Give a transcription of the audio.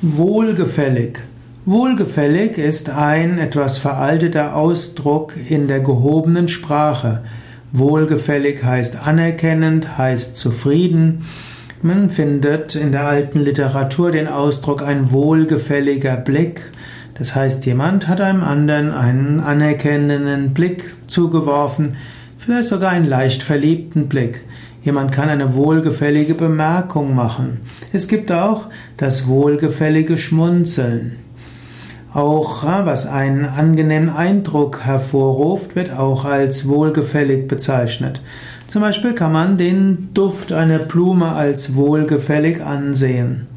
Wohlgefällig. Wohlgefällig ist ein etwas veralteter Ausdruck in der gehobenen Sprache. Wohlgefällig heißt anerkennend, heißt zufrieden. Man findet in der alten Literatur den Ausdruck ein wohlgefälliger Blick. Das heißt, jemand hat einem anderen einen anerkennenden Blick zugeworfen, vielleicht sogar einen leicht verliebten Blick. Jemand kann eine wohlgefällige Bemerkung machen. Es gibt auch das wohlgefällige Schmunzeln. Auch was einen angenehmen Eindruck hervorruft, wird auch als wohlgefällig bezeichnet. Zum Beispiel kann man den Duft einer Blume als wohlgefällig ansehen.